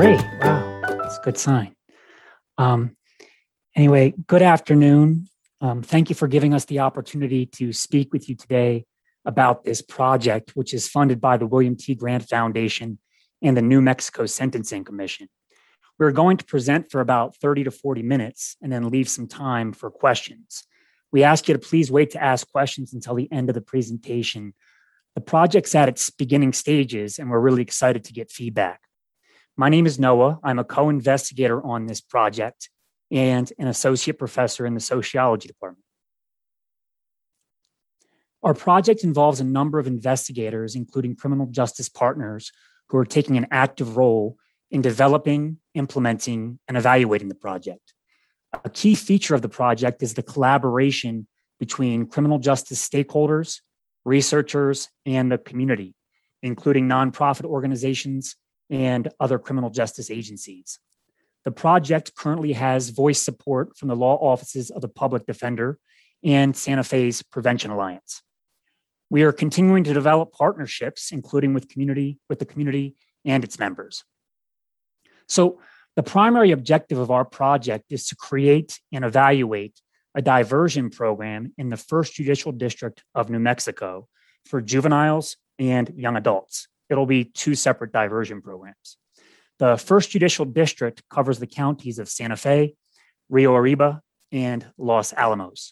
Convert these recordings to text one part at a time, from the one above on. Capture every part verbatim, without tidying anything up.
Great. Wow. That's a good sign. Um, anyway, good afternoon. Um, thank you for giving us the opportunity to speak with you today about this project, which is funded by the William T. Grant Foundation and the New Mexico Sentencing Commission. We're going to present for about thirty to forty minutes and then leave some time for questions. We ask you to please wait to ask questions until the end of the presentation. The project's at its beginning stages, and we're really excited to get feedback. My name is Noah. I'm a co-investigator on this project and an associate professor in the sociology department. Our project involves a number of investigators, including criminal justice partners, who are taking an active role in developing, implementing, and evaluating the project. A key feature of the project is the collaboration between criminal justice stakeholders, researchers, and the community, including nonprofit organizations and other criminal justice agencies. The project currently has voice support from the law offices of the Public Defender and Santa Fe's Prevention Alliance. We are continuing to develop partnerships, including with community, with the community and its members. So the primary objective of our project is to create and evaluate a diversion program in the First Judicial District of New Mexico for juveniles and young adults. It'll be two separate diversion programs. The First Judicial District covers the counties of Santa Fe, Rio Arriba, and Los Alamos.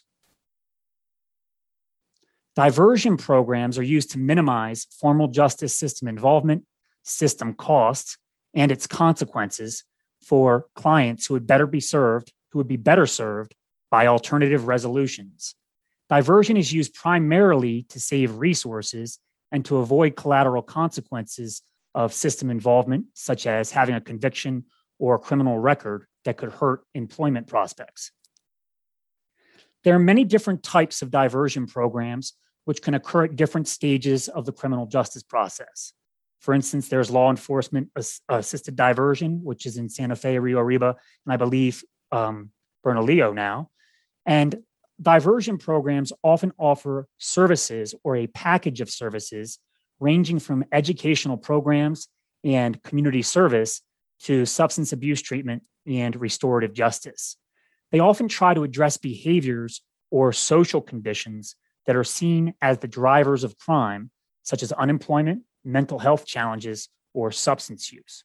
Diversion programs are used to minimize formal justice system involvement, system costs, and its consequences for clients who would better be served, who would be better served by alternative resolutions. Diversion is used primarily to save resources and to avoid collateral consequences of system involvement, such as having a conviction or a criminal record that could hurt employment prospects. There are many different types of diversion programs which can occur at different stages of the criminal justice process. For instance, there's law enforcement assisted diversion, which is in Santa Fe, Rio Arriba, and I believe um, Bernalillo now. And diversion programs often offer services or a package of services ranging from educational programs and community service to substance abuse treatment and restorative justice. They often try to address behaviors or social conditions that are seen as the drivers of crime, such as unemployment, mental health challenges, or substance use.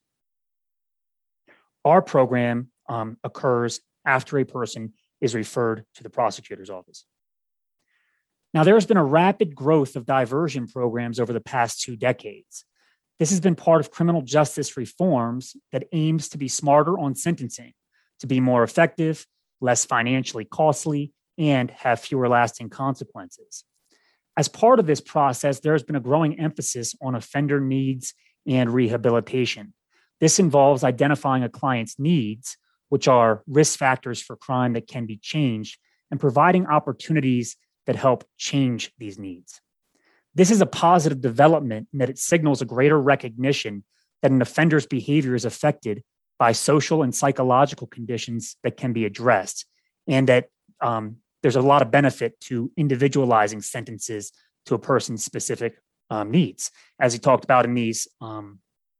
Our program um, occurs after a person is referred to the prosecutor's office. Now, there has been a rapid growth of diversion programs over the past two decades. This has been part of criminal justice reforms that aims to be smarter on sentencing, to be more effective, less financially costly, and have fewer lasting consequences. As part of this process, there has been a growing emphasis on offender needs and rehabilitation. This involves identifying a client's needs, which are risk factors for crime that can be changed, and providing opportunities that help change these needs. This is a positive development in that it signals a greater recognition that an offender's behavior is affected by social and psychological conditions that can be addressed, and that um, there's a lot of benefit to individualizing sentences to a person's specific um, needs, as he talked about in these um,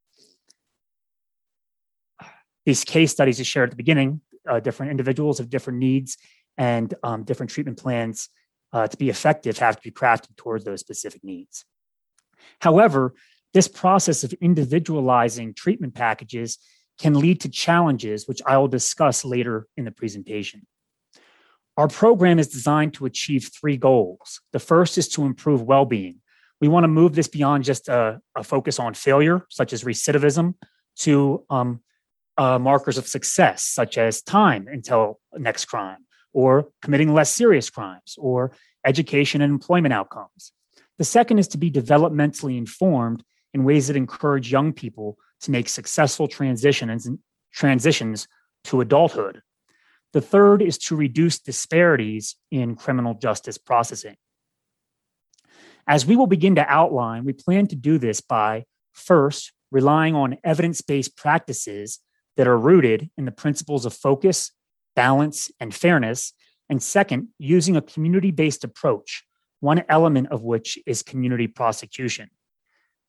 These case studies he shared at the beginning. Uh, different individuals have different needs, and um, different treatment plans uh, to be effective have to be crafted towards those specific needs. However, this process of individualizing treatment packages can lead to challenges, which I will discuss later in the presentation. Our program is designed to achieve three goals. The first is to improve well-being. We want to move this beyond just a, a focus on failure, such as recidivism, to um, Uh, markers of success, such as time until next crime, or committing less serious crimes, or education and employment outcomes. The second is to be developmentally informed in ways that encourage young people to make successful transitions, transitions to adulthood. The third is to reduce disparities in criminal justice processing. As we will begin to outline, we plan to do this by, first, relying on evidence-based practices that are rooted in the principles of focus, balance, and fairness, and second, using a community-based approach, one element of which is community prosecution.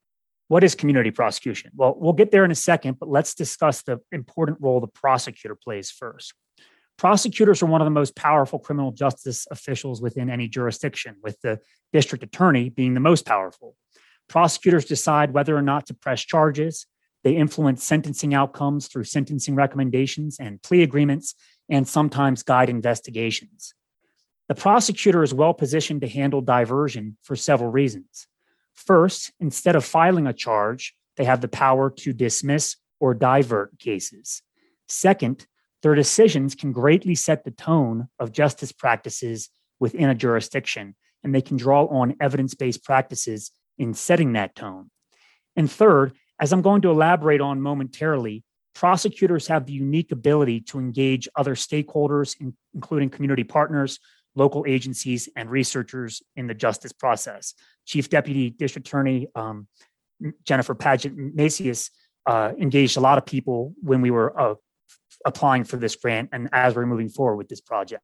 What is community prosecution? Well, we'll get there in a second, but let's discuss the important role the prosecutor plays first. Prosecutors are one of the most powerful criminal justice officials within any jurisdiction, with the district attorney being the most powerful. Prosecutors decide whether or not to press charges. They influence sentencing outcomes through sentencing recommendations and plea agreements, and sometimes guide investigations. The prosecutor is well positioned to handle diversion for several reasons. First, instead of filing a charge, they have the power to dismiss or divert cases. Second, their decisions can greatly set the tone of justice practices within a jurisdiction, and they can draw on evidence-based practices in setting that tone. And third, as I'm going to elaborate on momentarily, prosecutors have the unique ability to engage other stakeholders, including community partners, local agencies, and researchers in the justice process. Chief Deputy District Attorney um, Jennifer Paget-Macias uh, engaged a lot of people when we were uh, applying for this grant and as we're moving forward with this project.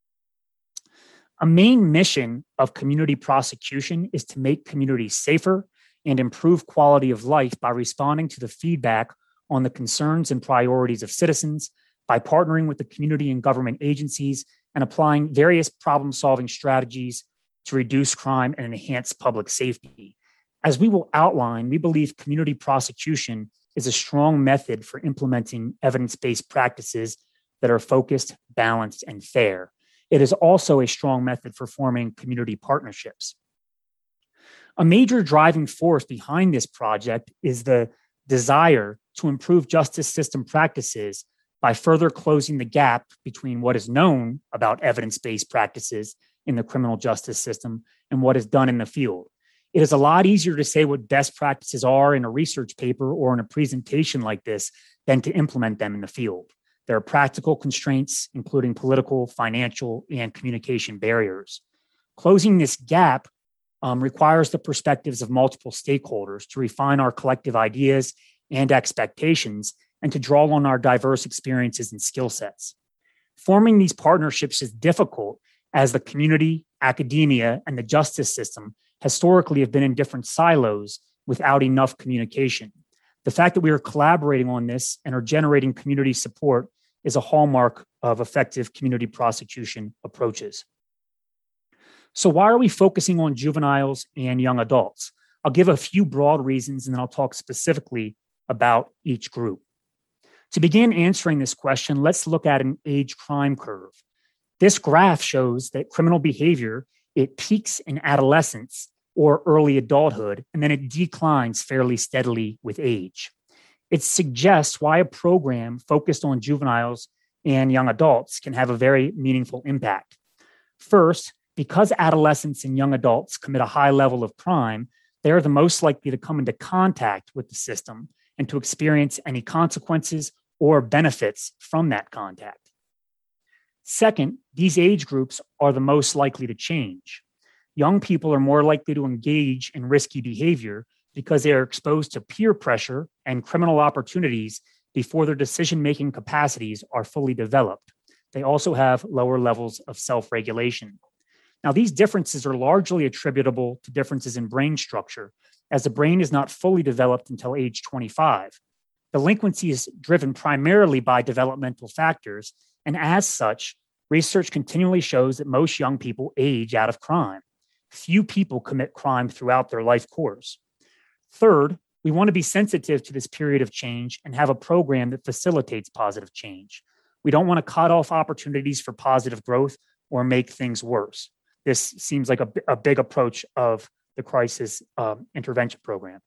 A main mission of community prosecution is to make communities safer and improve quality of life by responding to the feedback on the concerns and priorities of citizens, by partnering with the community and government agencies, and applying various problem-solving strategies to reduce crime and enhance public safety. As we will outline, we believe community prosecution is a strong method for implementing evidence-based practices that are focused, balanced, and fair. It is also a strong method for forming community partnerships. A major driving force behind this project is the desire to improve justice system practices by further closing the gap between what is known about evidence-based practices in the criminal justice system and what is done in the field. It is a lot easier to say what best practices are in a research paper or in a presentation like this than to implement them in the field. There are practical constraints, including political, financial, and communication barriers. Closing this gap um, requires the perspectives of multiple stakeholders to refine our collective ideas and expectations and to draw on our diverse experiences and skill sets. Forming these partnerships is difficult as the community, academia, and the justice system historically have been in different silos without enough communication. The fact that we are collaborating on this and are generating community support is a hallmark of effective community prosecution approaches. So why are we focusing on juveniles and young adults? I'll give a few broad reasons and then I'll talk specifically about each group. To begin answering this question, let's look at an age crime curve. This graph shows that criminal behavior, it peaks in adolescence or early adulthood, and then it declines fairly steadily with age. It suggests why a program focused on juveniles and young adults can have a very meaningful impact. First, because adolescents and young adults commit a high level of crime, they are the most likely to come into contact with the system and to experience any consequences or benefits from that contact. Second, these age groups are the most likely to change. Young people are more likely to engage in risky behavior because they are exposed to peer pressure and criminal opportunities before their decision-making capacities are fully developed. They also have lower levels of self-regulation. Now, these differences are largely attributable to differences in brain structure, as the brain is not fully developed until age twenty-five. Delinquency is driven primarily by developmental factors, and as such, research continually shows that most young people age out of crime. Few people commit crime throughout their life course. Third, we want to be sensitive to this period of change and have a program that facilitates positive change. We don't want to cut off opportunities for positive growth or make things worse. This seems like a, a big approach of the crisis um, intervention program.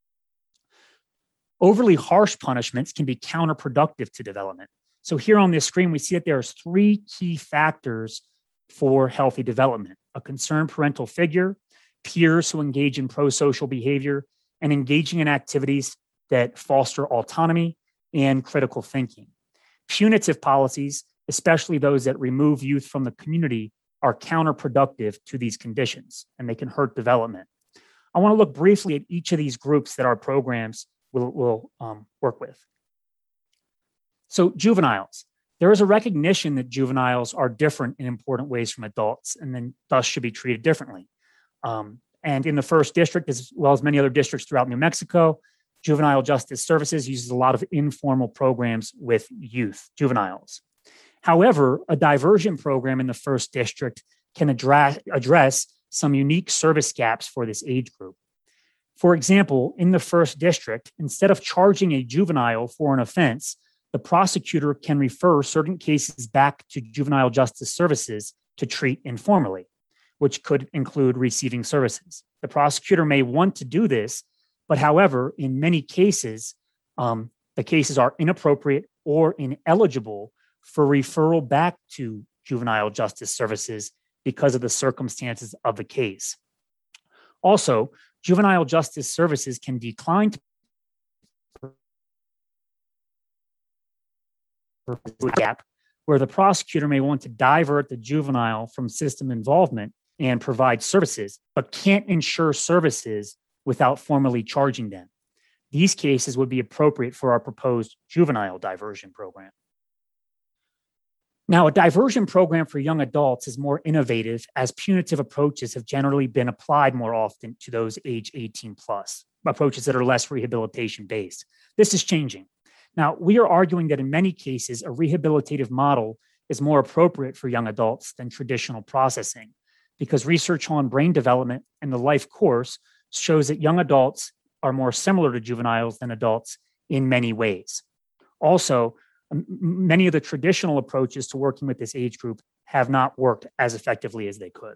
Overly harsh punishments can be counterproductive to development. So here on this screen, we see that there's three key factors for healthy development: a concerned parental figure, peers who engage in pro-social behavior, and engaging in activities that foster autonomy and critical thinking. Punitive policies, especially those that remove youth from the community, are counterproductive to these conditions, and they can hurt development. I want to look briefly at each of these groups that our programs will, will um, work with. So juveniles. There is a recognition that juveniles are different in important ways from adults and then thus should be treated differently. Um, and in the first district, as well as many other districts throughout New Mexico, Juvenile Justice Services uses a lot of informal programs with youth, juveniles. However, a diversion program in the first district can address, address some unique service gaps for this age group. For example, in the first district, instead of charging a juvenile for an offense, the prosecutor can refer certain cases back to Juvenile Justice Services to treat informally, which could include receiving services. The prosecutor may want to do this, but however, in many cases, um, the cases are inappropriate or ineligible for referral back to Juvenile Justice Services because of the circumstances of the case. Also, Juvenile Justice Services can decline to a gap where the prosecutor may want to divert the juvenile from system involvement and provide services, but can't ensure services without formally charging them. These cases would be appropriate for our proposed juvenile diversion program. Now, a diversion program for young adults is more innovative as punitive approaches have generally been applied more often to those age eighteen plus, approaches that are less rehabilitation based. This is changing. Now, we are arguing that in many cases, a rehabilitative model is more appropriate for young adults than traditional processing, because research on brain development and the life course shows that young adults are more similar to juveniles than adults in many ways. Also, m- many of the traditional approaches to working with this age group have not worked as effectively as they could.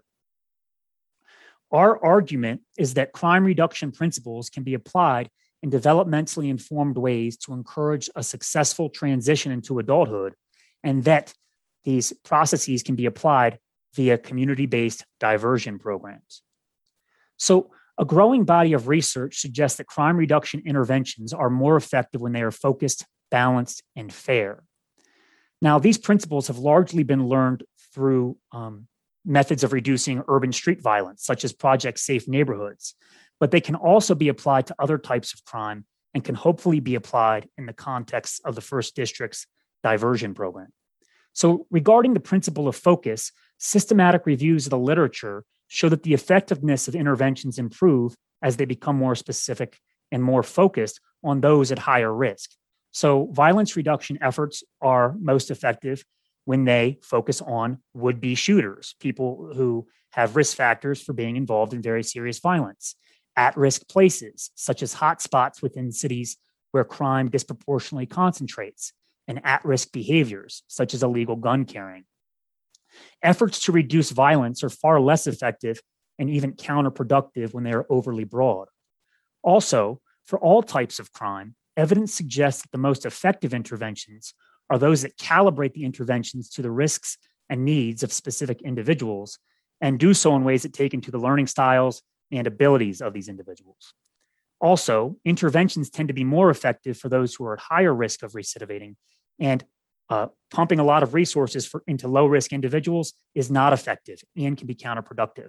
Our argument is that crime reduction principles can be applied in developmentally informed ways to encourage a successful transition into adulthood, and that these processes can be applied via community-based diversion programs. So, a growing body of research suggests that crime reduction interventions are more effective when they are focused, balanced, and fair. Now, these principles have largely been learned through um, methods of reducing urban street violence, such as Project Safe Neighborhoods, but they can also be applied to other types of crime and can hopefully be applied in the context of the First District's diversion program. So, regarding the principle of focus, systematic reviews of the literature show that the effectiveness of interventions improve as they become more specific and more focused on those at higher risk. So, violence reduction efforts are most effective when they focus on would-be shooters, people who have risk factors for being involved in very serious violence, at-risk places, such as hotspots within cities where crime disproportionately concentrates, and at-risk behaviors, such as illegal gun carrying. Efforts to reduce violence are far less effective and even counterproductive when they are overly broad. Also, for all types of crime, evidence suggests that the most effective interventions are those that calibrate the interventions to the risks and needs of specific individuals and do so in ways that take into the learning styles and abilities of these individuals. Also, interventions tend to be more effective for those who are at higher risk of recidivating, and uh, pumping a lot of resources for, into low-risk individuals is not effective and can be counterproductive.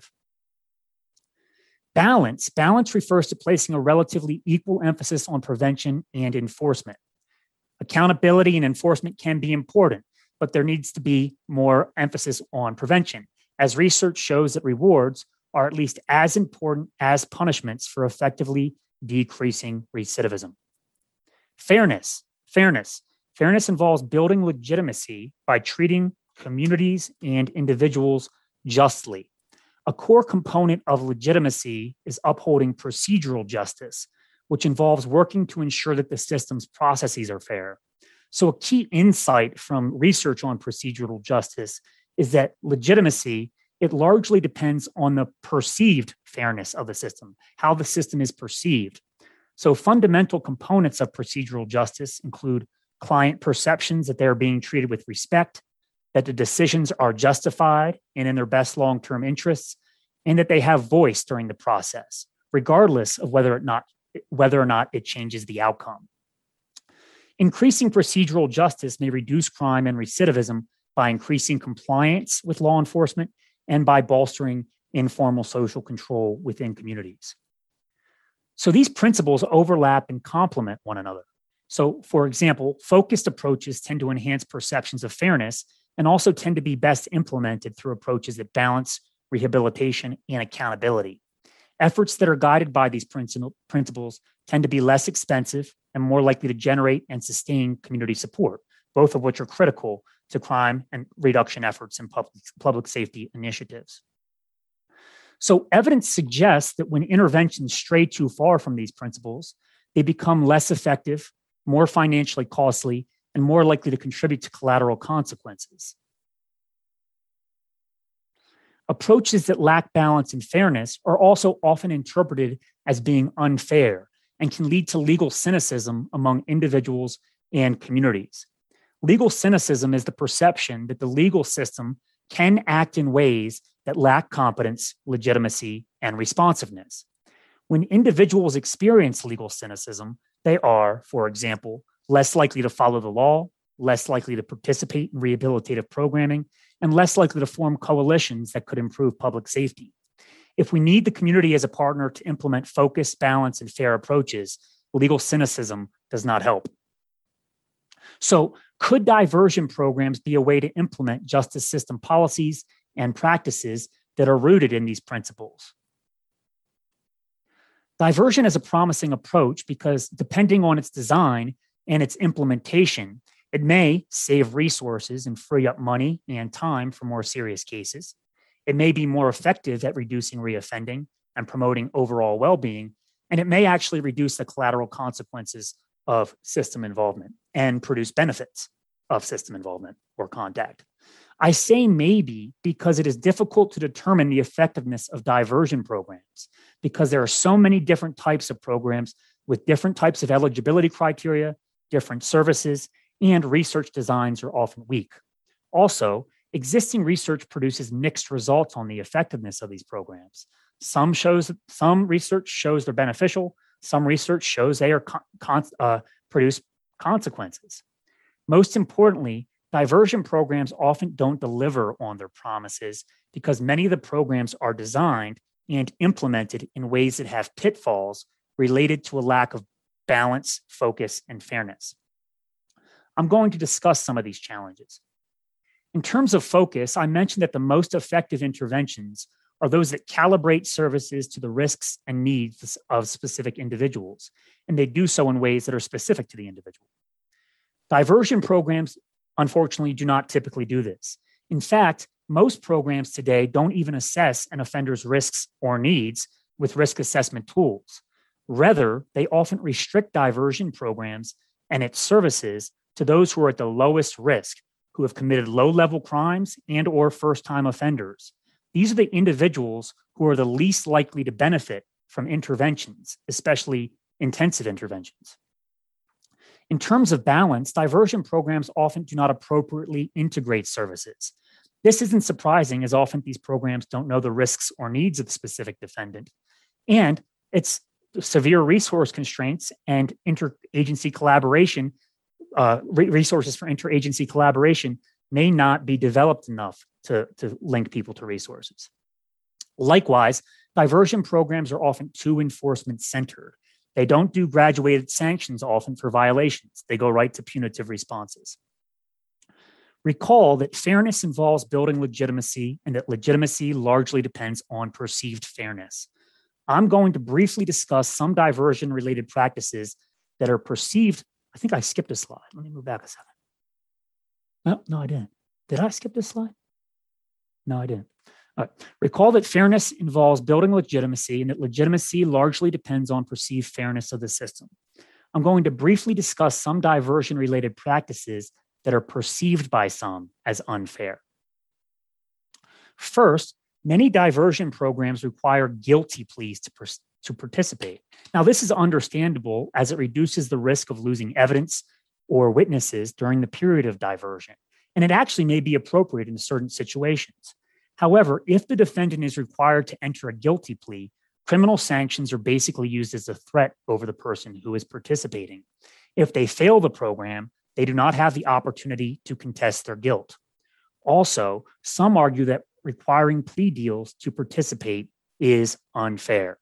Balance. Balance refers to placing a relatively equal emphasis on prevention and enforcement. Accountability and enforcement can be important, but there needs to be more emphasis on prevention, as research shows that rewards are at least as important as punishments for effectively decreasing recidivism. Fairness. Fairness. Fairness involves building legitimacy by treating communities and individuals justly. A core component of legitimacy is upholding procedural justice, which involves working to ensure that the system's processes are fair. So a key insight from research on procedural justice is that legitimacy, it largely depends on the perceived fairness of the system, how the system is perceived. So fundamental components of procedural justice include client perceptions that they're being treated with respect, that the decisions are justified and in their best long-term interests, and that they have voice during the process, regardless of whether or not, whether or not it changes the outcome. Increasing procedural justice may reduce crime and recidivism by increasing compliance with law enforcement and by bolstering informal social control within communities. So these principles overlap and complement one another. So, for example, focused approaches tend to enhance perceptions of fairness and also tend to be best implemented through approaches that balance rehabilitation and accountability. Efforts that are guided by these principles tend to be less expensive and more likely to generate and sustain community support, both of which are critical to crime and reduction efforts and public, public safety initiatives. So evidence suggests that when interventions stray too far from these principles, they become less effective, more financially costly, and more likely to contribute to collateral consequences. Approaches that lack balance and fairness are also often interpreted as being unfair and can lead to legal cynicism among individuals and communities. Legal cynicism is the perception that the legal system can act in ways that lack competence, legitimacy, and responsiveness. When individuals experience legal cynicism, they are, for example, less likely to follow the law, less likely to participate in rehabilitative programming, and less likely to form coalitions that could improve public safety. If we need the community as a partner to implement focused, balanced, and fair approaches, legal cynicism does not help. So, could diversion programs be a way to implement justice system policies and practices that are rooted in these principles? Diversion is a promising approach because, depending on its design and its implementation, it may save resources and free up money and time for more serious cases. It may be more effective at reducing reoffending and promoting overall well-being, and it may actually reduce the collateral consequences of system involvement and produce benefits of system involvement or contact. I say maybe because it is difficult to determine the effectiveness of diversion programs because there are so many different types of programs with different types of eligibility criteria, different services, and research designs are often weak. Also, existing research produces mixed results on the effectiveness of these programs. Some shows, some research shows they're beneficial. Some research shows they are con- uh, produce consequences. Most importantly, diversion programs often don't deliver on their promises because many of the programs are designed and implemented in ways that have pitfalls related to a lack of balance, focus, and fairness. I'm going to discuss some of these challenges. In terms of focus, I mentioned that the most effective interventions are those that calibrate services to the risks and needs of specific individuals, and they do so in ways that are specific to the individual. Diversion programs, unfortunately, do not typically do this. In fact, most programs today don't even assess an offender's risks or needs with risk assessment tools. Rather, they often restrict diversion programs and its services to those who are at the lowest risk, who have committed low-level crimes and or first-time offenders. These are the individuals who are the least likely to benefit from interventions, especially intensive interventions. In terms of balance, diversion programs often do not appropriately integrate services. This isn't surprising, as often these programs don't know the risks or needs of the specific defendant. And it's severe resource constraints and interagency collaboration, uh, resources for interagency collaboration may not be developed enough to, to link people to resources. Likewise, diversion programs are often too enforcement-centered. They don't do graduated sanctions often for violations. They go right to punitive responses. Recall that fairness involves building legitimacy and that legitimacy largely depends on perceived fairness. I'm going to briefly discuss some diversion-related practices that are perceived. I think I skipped a slide. Let me move back a second. No, no, I didn't. Did I skip this slide? No, I didn't. All right. Recall that fairness involves building legitimacy and that legitimacy largely depends on perceived fairness of the system. I'm going to briefly discuss some diversion-related practices that are perceived by some as unfair. First, many diversion programs require guilty pleas to, to participate. Now, this is understandable as it reduces the risk of losing evidence or witnesses during the period of diversion, and it actually may be appropriate in certain situations. However, if the defendant is required to enter a guilty plea, criminal sanctions are basically used as a threat over the person who is participating. If they fail the program, they do not have the opportunity to contest their guilt. Also, some argue that requiring plea deals to participate is unfair.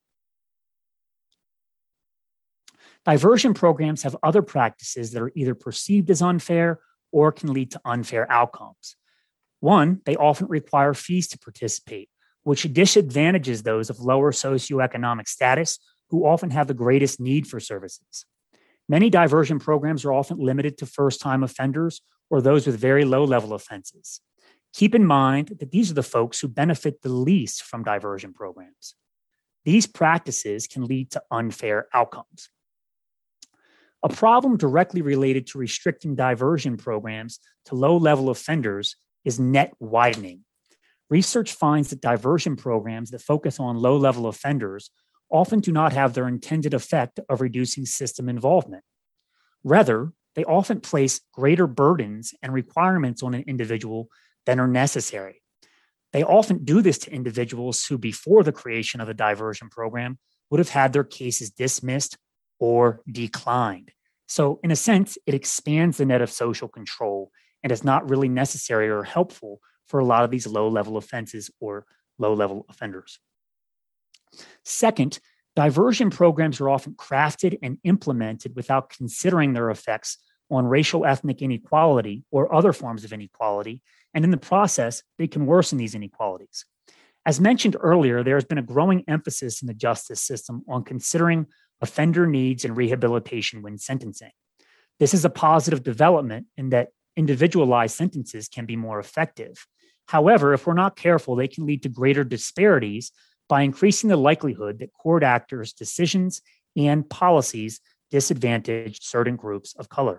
Diversion programs have other practices that are either perceived as unfair or can lead to unfair outcomes. One, they often require fees to participate, which disadvantages those of lower socioeconomic status who often have the greatest need for services. Many diversion programs are often limited to first-time offenders or those with very low-level offenses. Keep in mind that these are the folks who benefit the least from diversion programs. These practices can lead to unfair outcomes. A problem directly related to restricting diversion programs to low-level offenders is net widening. Research finds that diversion programs that focus on low-level offenders often do not have their intended effect of reducing system involvement. Rather, they often place greater burdens and requirements on an individual than are necessary. They often do this to individuals who, before the creation of a diversion program, would have had their cases dismissed or declined. So, in a sense, it expands the net of social control and is not really necessary or helpful for a lot of these low-level offenses or low-level offenders. Second, diversion programs are often crafted and implemented without considering their effects on racial ethnic inequality or other forms of inequality, and in the process, they can worsen these inequalities. As mentioned earlier, there has been a growing emphasis in the justice system on considering offender needs and rehabilitation when sentencing. This is a positive development in that individualized sentences can be more effective. However, if we're not careful, they can lead to greater disparities by increasing the likelihood that court actors' decisions and policies disadvantage certain groups of color.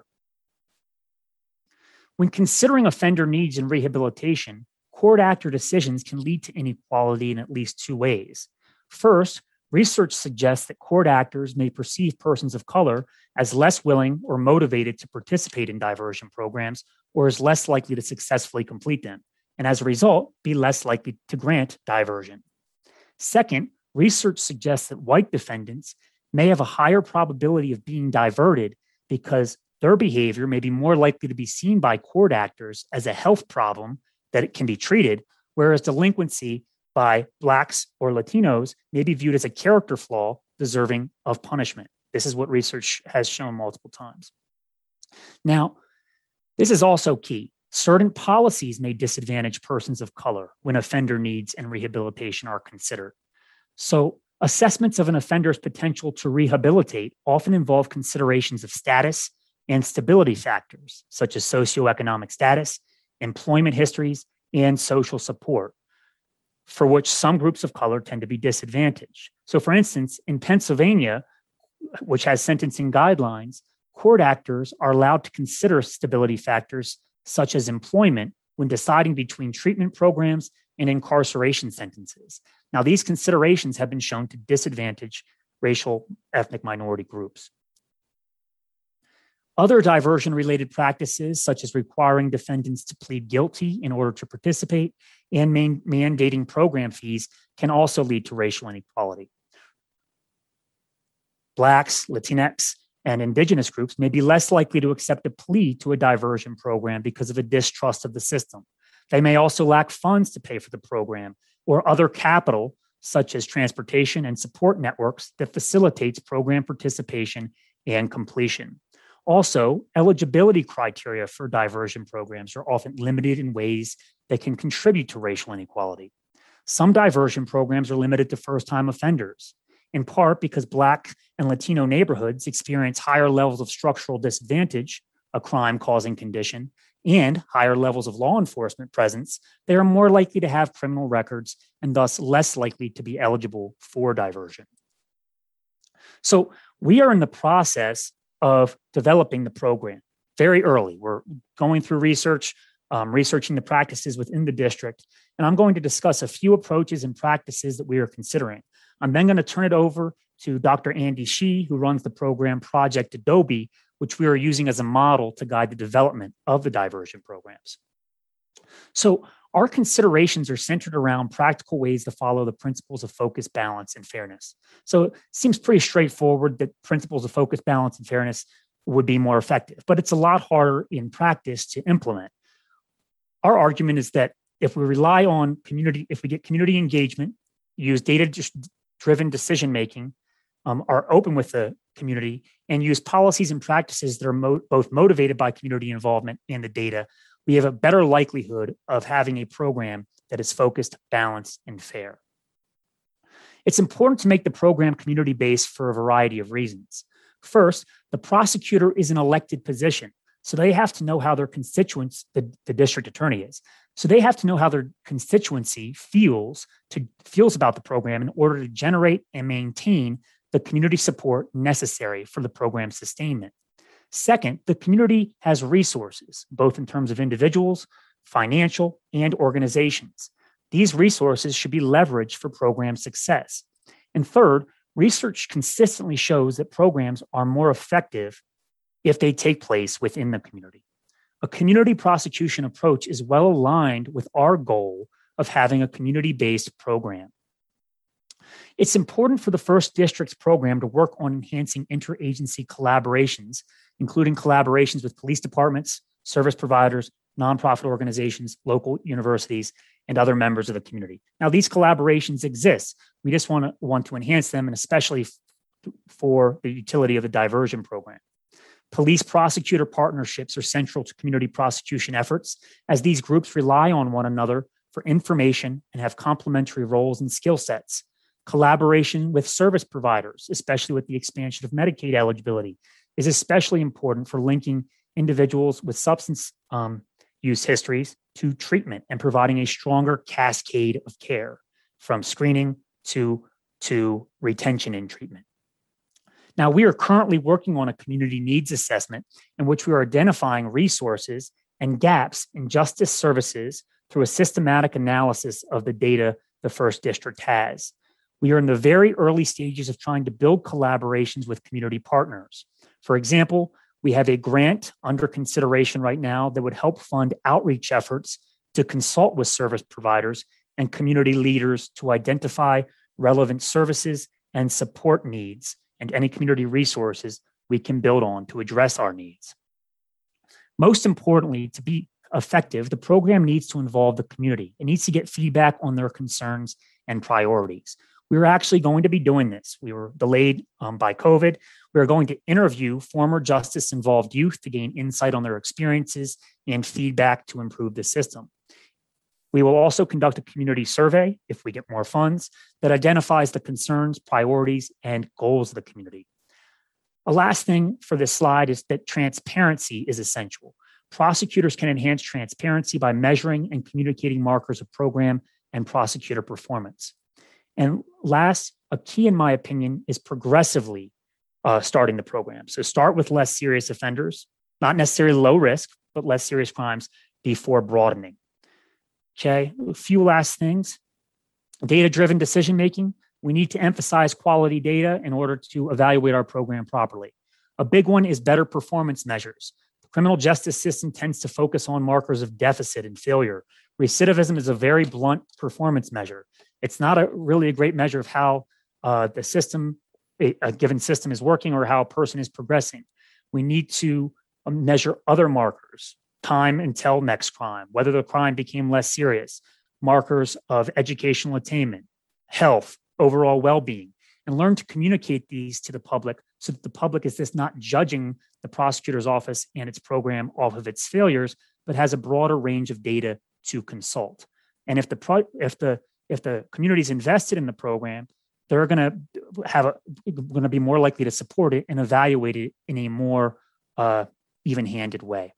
When considering offender needs and rehabilitation, court actor decisions can lead to inequality in at least two ways. First, research suggests that court actors may perceive persons of color as less willing or motivated to participate in diversion programs or as less likely to successfully complete them, and as a result, be less likely to grant diversion. Second, research suggests that white defendants may have a higher probability of being diverted because their behavior may be more likely to be seen by court actors as a health problem that it can be treated, whereas delinquency by Blacks or Latinos may be viewed as a character flaw deserving of punishment. This is what research has shown multiple times. Now, this is also key. Certain policies may disadvantage persons of color when offender needs and rehabilitation are considered. So, assessments of an offender's potential to rehabilitate often involve considerations of status and stability factors, such as socioeconomic status, employment histories, and social support, for which some groups of color tend to be disadvantaged. So, for instance, in Pennsylvania, which has sentencing guidelines, court actors are allowed to consider stability factors such as employment when deciding between treatment programs and incarceration sentences. Now, these considerations have been shown to disadvantage racial ethnic minority groups. Other diversion-related practices, such as requiring defendants to plead guilty in order to participate and man- mandating program fees, can also lead to racial inequality. Blacks, Latinx, and Indigenous groups may be less likely to accept a plea to a diversion program because of a distrust of the system. They may also lack funds to pay for the program or other capital, such as transportation and support networks that facilitates program participation and completion. Also, eligibility criteria for diversion programs are often limited in ways that can contribute to racial inequality. Some diversion programs are limited to first-time offenders, in part because Black and Latino neighborhoods experience higher levels of structural disadvantage, a crime-causing condition, and higher levels of law enforcement presence. They are more likely to have criminal records and thus less likely to be eligible for diversion. So we are in the process of developing the program very early. We're going through research, um, researching the practices within the district, and I'm going to discuss a few approaches and practices that we are considering. I'm then going to turn it over to Doctor Andy Shih, who runs the program Project Adobe, which we are using as a model to guide the development of the diversion programs. So our considerations are centered around practical ways to follow the principles of focus, balance, and fairness. So it seems pretty straightforward that principles of focus, balance, and fairness would be more effective, but it's a lot harder in practice to implement. Our argument is that if we rely on community, if we get community engagement, use data-driven decision-making, um, are open with the community, and use policies and practices that are mo- both motivated by community involvement and the data, we have a better likelihood of having a program that is focused, balanced, and fair. It's important to make the program community-based for a variety of reasons. First, the prosecutor is an elected position, so they have to know how their constituents, the, the district attorney is, so they have to know how their constituency feels to feels about the program in order to generate and maintain the community support necessary for the program's sustainment. Second, the community has resources, both in terms of individuals, financial, and organizations. These resources should be leveraged for program success. And third, research consistently shows that programs are more effective if they take place within the community. A community prosecution approach is well aligned with our goal of having a community-based program. It's important for the First District's program to work on enhancing interagency collaborations, including collaborations with police departments, service providers, nonprofit organizations, local universities, and other members of the community. Now, these collaborations exist. We just want to want to enhance them, and especially f- for the utility of the diversion program. Police prosecutor partnerships are central to community prosecution efforts, as these groups rely on one another for information and have complementary roles and skill sets. Collaboration with service providers, especially with the expansion of Medicaid eligibility, is especially important for linking individuals with substance um, use histories to treatment and providing a stronger cascade of care from screening to, to retention in treatment. Now, we are currently working on a community needs assessment in which we are identifying resources and gaps in justice services through a systematic analysis of the data the First District has. We are in the very early stages of trying to build collaborations with community partners. For example, we have a grant under consideration right now that would help fund outreach efforts to consult with service providers and community leaders to identify relevant services and support needs and any community resources we can build on to address our needs. Most importantly, to be effective, the program needs to involve the community. It needs to get feedback on their concerns and priorities. We were actually going to be doing this. We were delayed um, by COVID. We are going to interview former justice-involved youth to gain insight on their experiences and feedback to improve the system. We will also conduct a community survey, if we get more funds, that identifies the concerns, priorities, and goals of the community. A last thing for this slide is that transparency is essential. Prosecutors can enhance transparency by measuring and communicating markers of program and prosecutor performance. And last, a key in my opinion is progressively uh, starting the program. So start with less serious offenders, not necessarily low risk, but less serious crimes before broadening. Okay, a few last things. Data-driven decision-making. We need to emphasize quality data in order to evaluate our program properly. A big one is better performance measures. The criminal justice system tends to focus on markers of deficit and failure. Recidivism is a very blunt performance measure. It's not a really a great measure of how uh, the system, a, a given system is working or how a person is progressing. We need to measure other markers, time until next crime, whether the crime became less serious, markers of educational attainment, health, overall well-being, and learn to communicate these to the public so that the public is just not judging the prosecutor's office and its program off of its failures, but has a broader range of data to consult. And if the pro- if the if the community is invested in the program, they're going to have a going to be more likely to support it and evaluate it in a more uh, even-handed way.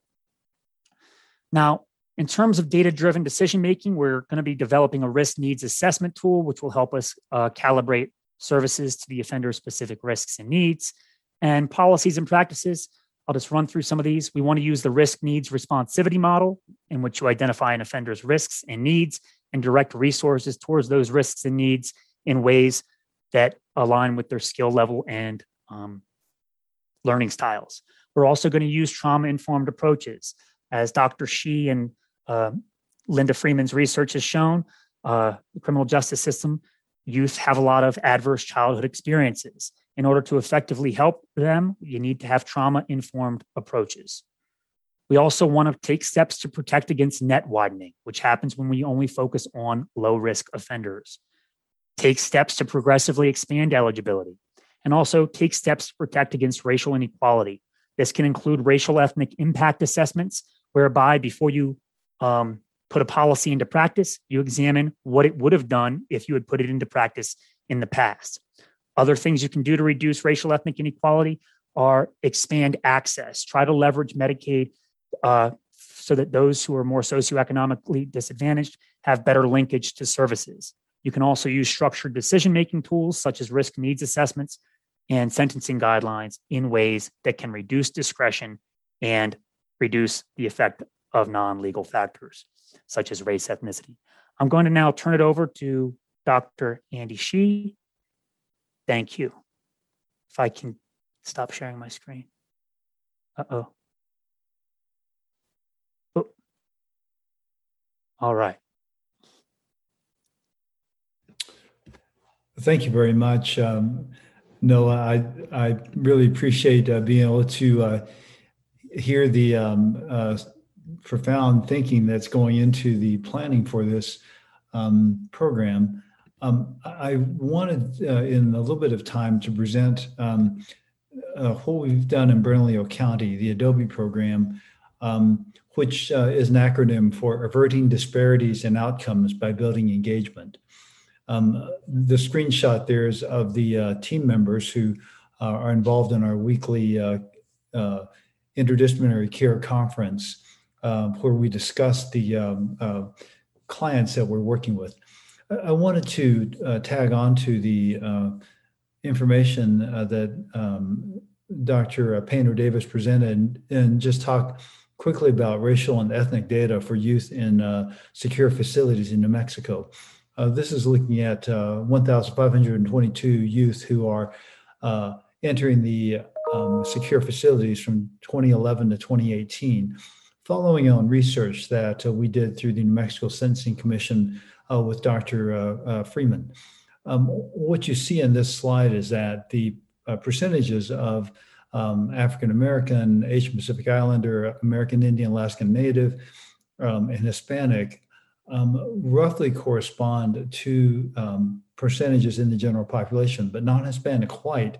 Now, in terms of data-driven decision-making, we're going to be developing a risk needs assessment tool, which will help us uh, calibrate services to the offender's specific risks and needs. And policies and practices, I'll just run through some of these. We want to use the risk needs responsivity model, in which you identify an offender's risks and needs and direct resources towards those risks and needs in ways that align with their skill level and um, learning styles. We're also going to use trauma-informed approaches. As Doctor Shi and uh, Linda Freeman's research has shown, uh, the criminal justice system, youth have a lot of adverse childhood experiences. In order to effectively help them, you need to have trauma-informed approaches. We also want to take steps to protect against net widening, which happens when we only focus on low-risk offenders. Take steps to progressively expand eligibility, and also take steps to protect against racial inequality. This can include racial ethnic impact assessments, whereby before you um, put a policy into practice, you examine what it would have done if you had put it into practice in the past. Other things you can do to reduce racial ethnic inequality are expand access. Try to leverage Medicaid uh, so that those who are more socioeconomically disadvantaged have better linkage to services. You can also use structured decision-making tools such as risk needs assessments and sentencing guidelines in ways that can reduce discretion and reduce the effect of non-legal factors, such as race, ethnicity. I'm going to now turn it over to Doctor Andy Shih. Thank you. If I can stop sharing my screen. Uh-oh. Oh. All right. Thank you very much, um, Noah. I, I really appreciate uh, being able to uh, hear the um, uh, profound thinking that's going into the planning for this um, program. Um, I wanted uh, in a little bit of time to present um, uh, what we've done in Bernalillo County, the Adobe program, um, which uh, is an acronym for Averting Disparities in Outcomes by Building Engagement. Um, the screenshot there is of the uh, team members who uh, are involved in our weekly uh, uh, interdisciplinary care conference, uh, where we discuss the um, uh, clients that we're working with. I, I wanted to uh, tag on to the uh, information uh, that um, Doctor Painter Davis presented and, and just talk quickly about racial and ethnic data for youth in uh, secure facilities in New Mexico. Uh, this is looking at uh, one thousand five hundred twenty-two youth who are uh, entering the um, secure facilities from twenty eleven to twenty eighteen, following on research that uh, we did through the New Mexico Sentencing Commission uh, with Doctor Uh, uh, Freeman. Um, what you see in this slide is that the uh, percentages of um, African American, Asian Pacific Islander, American Indian, Alaskan Native, um, and Hispanic Um, roughly correspond to um, percentages in the general population, but non-Hispanic white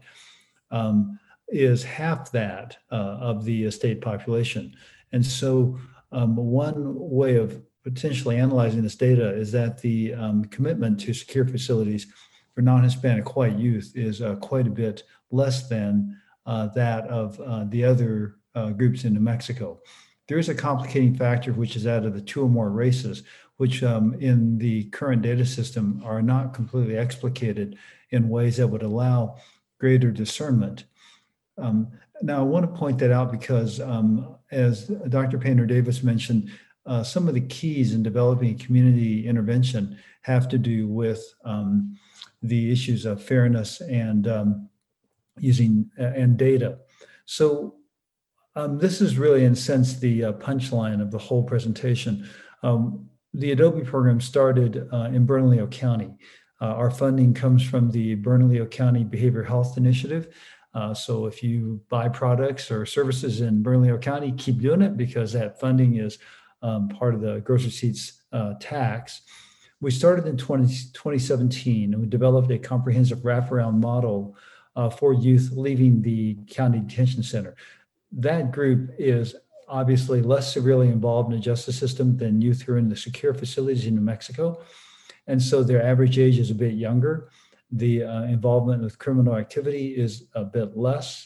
um, is half that uh, of the state population. And so um, one way of potentially analyzing this data is that the um, commitment to secure facilities for non-Hispanic white youth is uh, quite a bit less than uh, that of uh, the other uh, groups in New Mexico. There is a complicating factor, which is that of the two or more races, which um, in the current data system are not completely explicated in ways that would allow greater discernment. Um, now, I want to point that out because, um, as Doctor Painter Davis mentioned, uh, some of the keys in developing community intervention have to do with um, the issues of fairness and um, using uh, and data. So um, this is really, in a sense, the uh, punchline of the whole presentation. Um, The Adobe program started uh, in Bernalillo County. Uh, our funding comes from the Bernalillo County Behavioral Health Initiative. Uh, so if you buy products or services in Bernalillo County, keep doing it because that funding is um, part of the gross receipts uh, tax. We started in twenty seventeen and we developed a comprehensive wraparound model uh, for youth leaving the county detention center. That group is obviously less severely involved in the justice system than youth who are in the secure facilities in New Mexico. And so their average age is a bit younger. The uh, involvement with criminal activity is a bit less.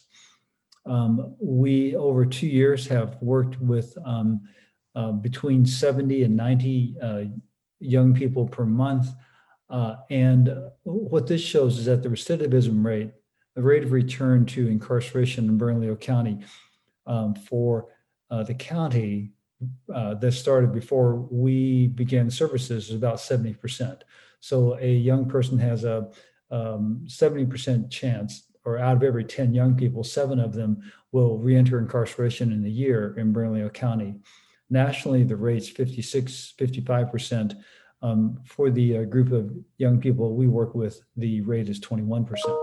Um, we, over two years, have worked with um, uh, between seventy and ninety uh, young people per month. Uh, and what this shows is that the recidivism rate, the rate of return to incarceration in Bernalillo County um, for Uh, the county uh, that started before we began services is about seventy percent. So a young person has a um, seventy percent chance, or out of every ten young people, seven of them will re-enter incarceration in a year in Bernalillo County. Nationally, the rate's fifty-six, fifty-five percent. Um, for the uh, group of young people we work with, the rate is twenty-one percent.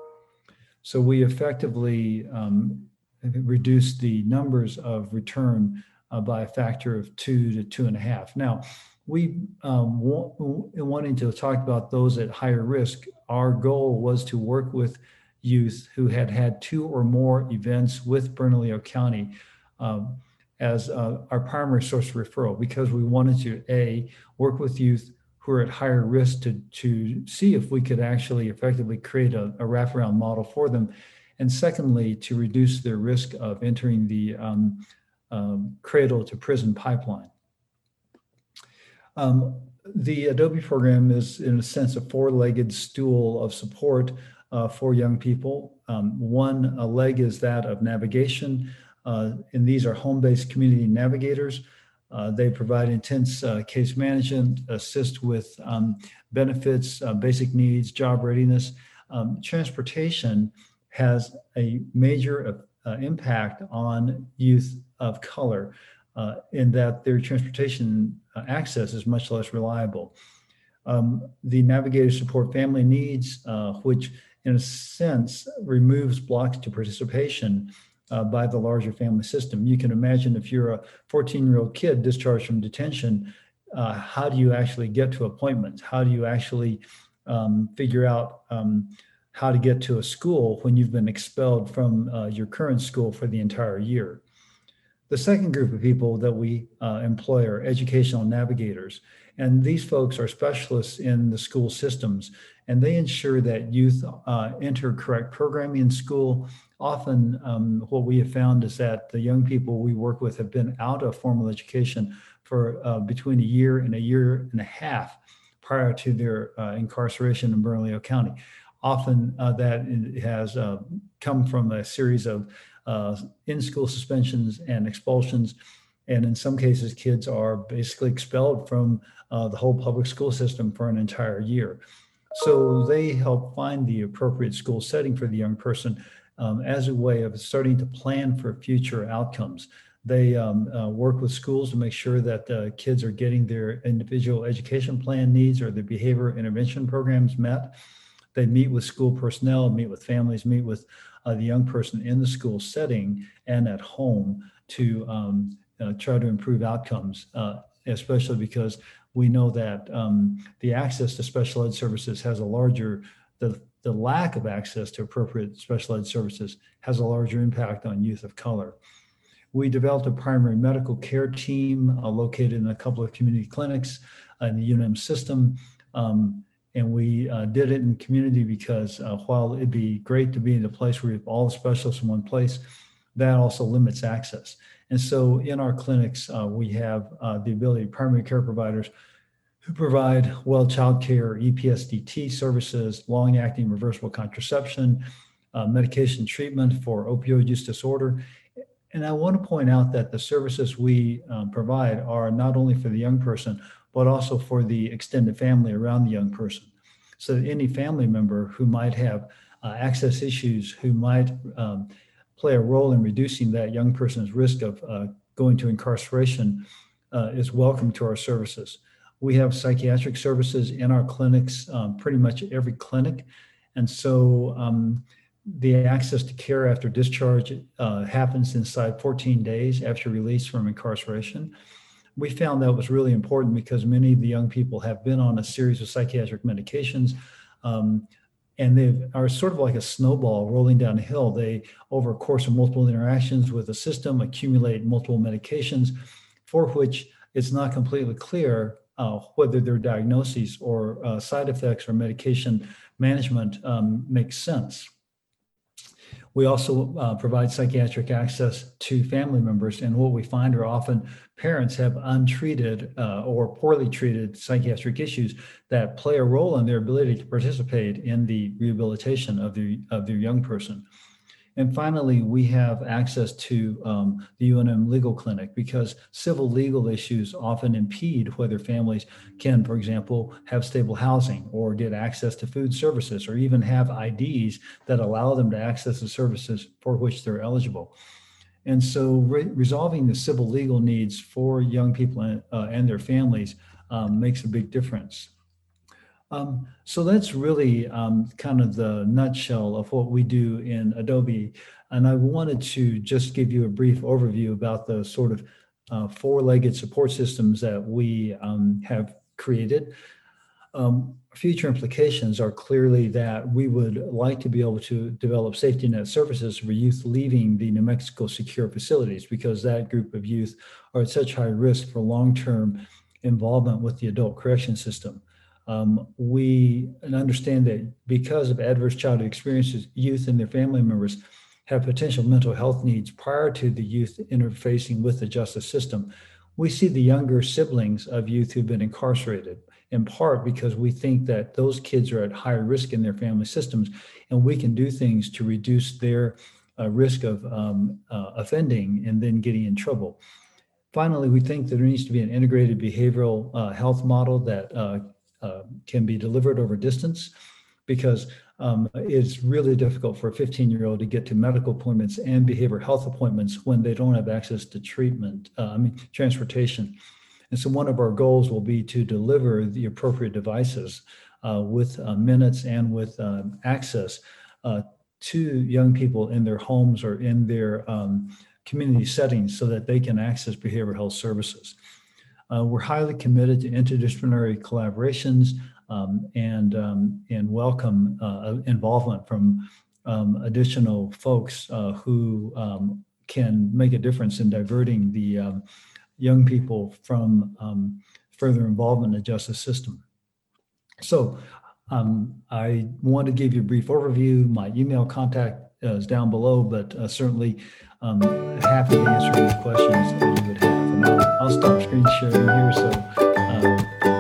So we effectively um, reduce the numbers of return uh, by a factor of two to two and a half. Now, we um, w- wanting to talk about those at higher risk, our goal was to work with youth who had had two or more events with Bernalillo County um, as uh, our primary source of referral, because we wanted to, A, work with youth who are at higher risk to, to see if we could actually effectively create a, a wraparound model for them. And secondly, to reduce their risk of entering the um, um, cradle to prison pipeline. Um, the Adobe program is, in a sense, a four-legged stool of support uh, for young people. Um, one a leg is that of navigation, uh, and these are home-based community navigators. Uh, they provide intense uh, case management, assist with um, benefits, uh, basic needs, job readiness. Um, transportation has a major uh, impact on youth of color uh, in that their transportation uh, access is much less reliable. Um, the navigators support family needs, uh, which in a sense removes blocks to participation Uh, by the larger family system. You can imagine if you're a fourteen-year-old kid discharged from detention, uh, how do you actually get to appointments? How do you actually um, figure out um, how to get to a school when you've been expelled from uh, your current school for the entire year? The second group of people that we uh, employ are educational navigators. And these folks are specialists in the school systems, and they ensure that youth uh, enter correct programming in school. Often um, what we have found is that the young people we work with have been out of formal education for uh, between a year and a year and a half prior to their uh, incarceration in Bernalillo County. Often uh, that has uh, come from a series of uh, in-school suspensions and expulsions. And in some cases, kids are basically expelled from uh, the whole public school system for an entire year. So they help find the appropriate school setting for the young person um, as a way of starting to plan for future outcomes. They um, uh, work with schools to make sure that uh, kids are getting their individual education plan needs or their behavior intervention programs met. They meet with school personnel, meet with families, meet with uh, the young person in the school setting and at home to um, uh, try to improve outcomes, uh, especially because we know that um, the access to special ed services has a larger, the, the lack of access to appropriate special ed services has a larger impact on youth of color. We developed a primary medical care team uh, located in a couple of community clinics uh, in the U N M system. Um, and we uh, did it in community because uh, while it'd be great to be in a place where you have all the specialists in one place, that also limits access. And so in our clinics, uh, we have uh, the ability, primary care providers who provide well child care, E P S D T services, long-acting reversible contraception, uh, medication treatment for opioid use disorder. And I want to point out that the services we um, provide are not only for the young person, but also for the extended family around the young person. So that any family member who might have uh, access issues, who might um, play a role in reducing that young person's risk of uh, going to incarceration uh, is welcome to our services. We have psychiatric services in our clinics, um, pretty much every clinic. And so um, the access to care after discharge uh, happens inside fourteen days after release from incarceration. We found that was really important because many of the young people have been on a series of psychiatric medications, um, and they are sort of like a snowball rolling down a hill. They, over a course of multiple interactions with the system, accumulate multiple medications for which it's not completely clear uh, whether their diagnoses or uh, side effects or medication management um, makes sense. We also uh, provide psychiatric access to family members, and what we find are often parents have untreated uh, or poorly treated psychiatric issues that play a role in their ability to participate in the rehabilitation of, the, of their young person. And finally, we have access to um, the U N M legal clinic because civil legal issues often impede whether families can, for example, have stable housing or get access to food services or even have I Ds that allow them to access the services for which they're eligible. And so re- resolving the civil legal needs for young people and, uh, and their families um, makes a big difference. Um, so that's really um, kind of the nutshell of what we do in Adobe. And I wanted to just give you a brief overview about the sort of uh, four-legged support systems that we um, have created. um, future implications are clearly that we would like to be able to develop safety net services for youth leaving the New Mexico secure facilities, because that group of youth are at such high risk for long-term involvement with the adult correction system. Um, we understand that because of adverse childhood experiences, youth and their family members have potential mental health needs prior to the youth interfacing with the justice system. We see the younger siblings of youth who've been incarcerated, in part because we think that those kids are at higher risk in their family systems, and we can do things to reduce their uh, risk of um, uh, offending and then getting in trouble. Finally, we think that there needs to be an integrated behavioral uh, health model that uh, uh, can be delivered over distance, because um, it's really difficult for a fifteen-year-old to get to medical appointments and behavioral health appointments when they don't have access to treatment, uh, I mean, transportation. And so one of our goals will be to deliver the appropriate devices uh, with uh, minutes and with uh, access uh, to young people in their homes or in their um, community settings so that they can access behavioral health services. Uh, we're highly committed to interdisciplinary collaborations um, and, um, and welcome uh, involvement from um, additional folks uh, who um, can make a difference in diverting the um, young people from um, further involvement in the justice system. So um, I want to give you a brief overview. My email contact uh, is down below, but uh, certainly um, happy to answer any questions that you would have. And I'll, I'll stop screen sharing here. So uh,